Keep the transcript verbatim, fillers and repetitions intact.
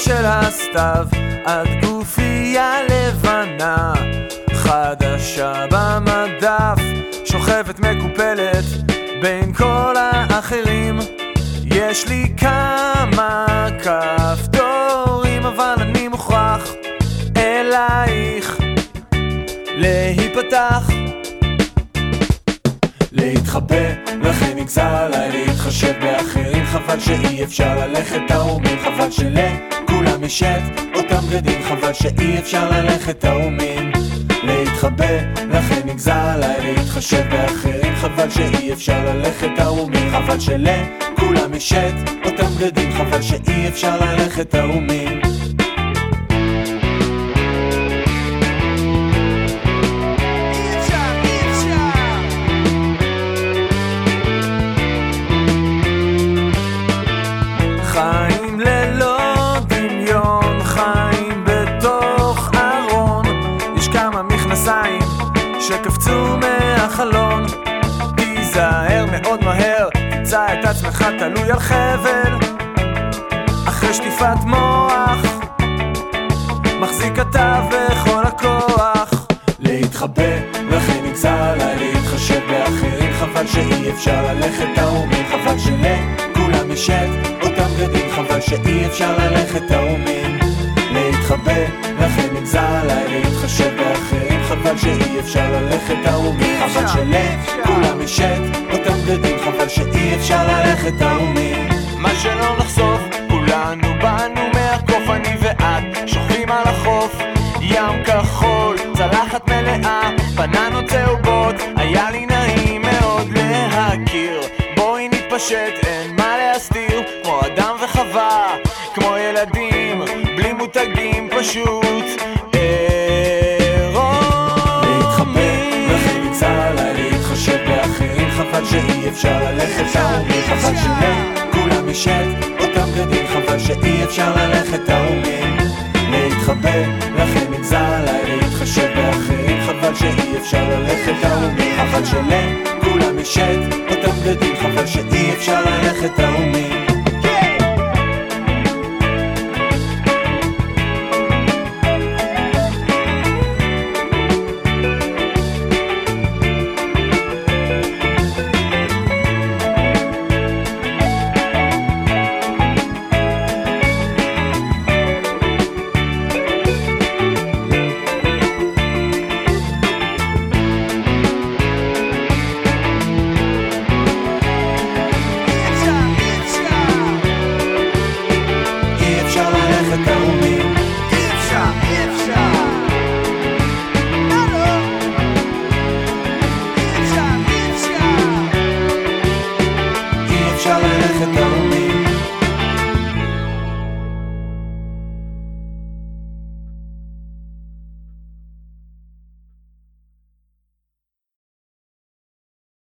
של הסתיו עד גופייה לבנה חדשה במדף, שוכבת מקופלת בין כל האחרים. יש לי כמה כפתורים, אבל אני מוכרח אלייך להיפתח, להתחבא, לכן נגזר עליי להתחשב באחרים. חבל שאי אפשר ללכת תאומים, חבל שלכולם יש את אותם בגדים, חבל שאי אפשר ללכת תאומים. להתחבא, לכן נגזר עליי להתחשב באחרים. חבל שאי אפשר ללכת תאומים, חבל שלכולם יש את אותם בגדים, חבל שאי אפשר ללכת תאומים. חיים ללא דמיון, חיים בתוך ארון. יש כמה מכנסיים שקפצו מהחלון. תיזהר מאוד מהר, תמצא את עצמך תלוי על חבל אחרי שטיפת מוח, מחזיק אתה בכל הכוח. להתחבא, לכן נגזר עליי להתחשב באחרים. חבל שאי אפשר ללכת תאומים, חבל שלכולם יש את אותם בגדים, חבל שאי אפשר ללכת תאומים. להתחבא, לכן נגזר עליי להתחשב באחרים. חבל שאי אפשר ללכת תאומים, חבל שלכולם יש את אותם בגדים, חבל שאי אפשר ללכת תאומים. מה שלא נחשוף, כולנו באנו מהקוף, אני ואת שוכבים על החוף, ים כחול, צלחת מלאה, פננו צהובות, היה לי נעים מאוד להכיר. בואי נתפשט, אין מה להסתיר, כמו אדם וחווה, כמו ילדים, בלי מותגים, פשוט עירום. להתחבא, לכן נגזר עליי להתחשב באחרים. חבל שאי אפשר ללכת תאומים, חבל שלכולם יש את אותם בגדים, חבל שאי אפשר ללכת תאומים. להתחבא, לכן נגזר עליי להתחשב באחרים. חבל שאי אפשר ללכת תאומים, חבל שלכולם יש את אותם בגדים, חבל שאי אפשר ללכת תאומים.